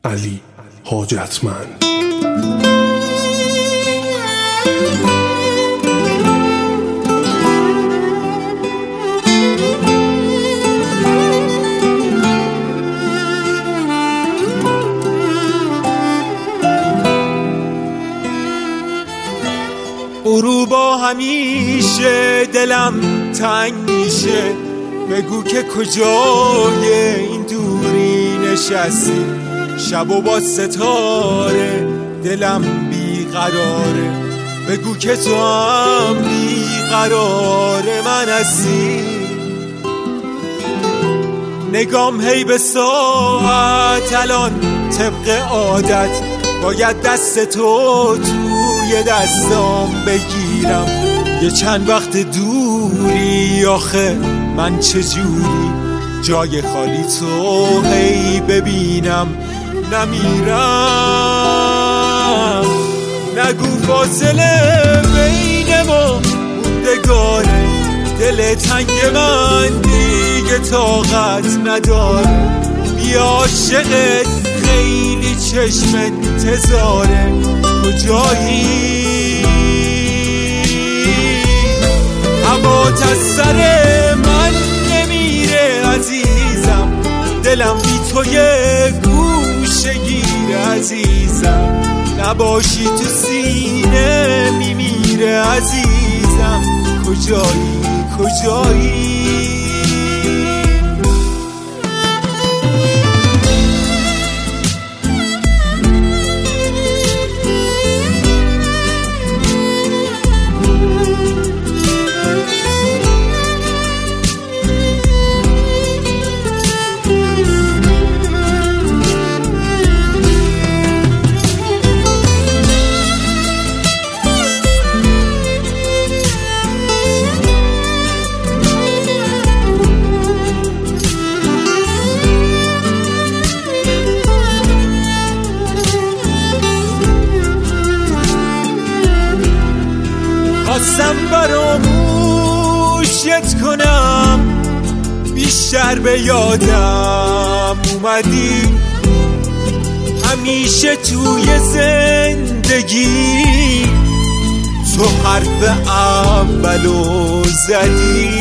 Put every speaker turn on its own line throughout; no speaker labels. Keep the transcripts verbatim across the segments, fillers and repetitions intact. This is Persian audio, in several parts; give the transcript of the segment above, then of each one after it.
علی حاجتمند.
غروبا همیشه دلم تنگ میشه، بگو که کجای این دوری نشستی. شب و با ستاره دلم بیقراره، بگو که تو هم بیقرار من هستی. نگام هی به ساعت الان طبق عادت، باید دست تو توی دستام بگیرم. یه چند وقت دوری آخه من چجوری جای خالی تو هی ببینم نمیرم. نگو فاصله بین ما موندگاره، دل تنگ من دیگه طاقت نداره. بیا عاشقت خیلی چشم انتظاره، کجایی؟ هوات از سر من نمیره عزیزم، دلم بی تو یه گوشه گیره عزیزم. نباشی تو سینه میمیره عزیزم، کجایی کجایی؟ خواستم فراموشت کنم، بیشتر به یادم اومدی. همیشه توی زندگی تو حرف اولو زدی.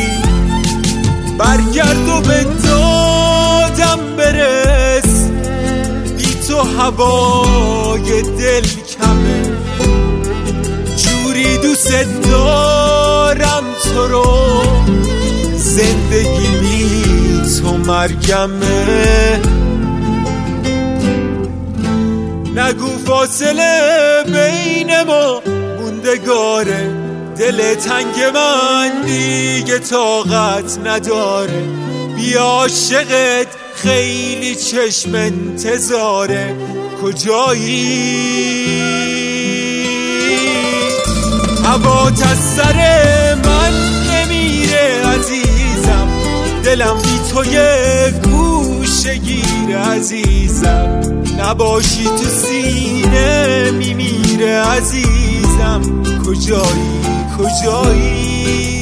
برگرد و به دادم برس، بی تو هوای دل کمه. جوری دوست دارم تو رو، زندگی بی تو مرگمه. نگو فاصله بین ما موندگاره، دل تنگ من دیگه طاقت نداره. بیا عاشقت خیلی چشم انتظاره، کجایی؟ هوات از سر من نمیره عزیزم، دلم بی تو یه گوشه گیره عزیزم. نباشی تو سینه میمیره عزیزم، کجایی کجایی؟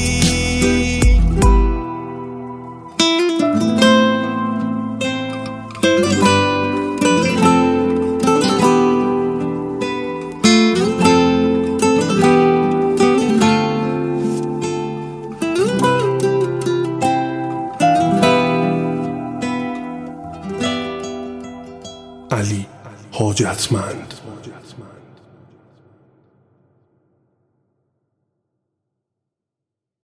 علی حاجتمند.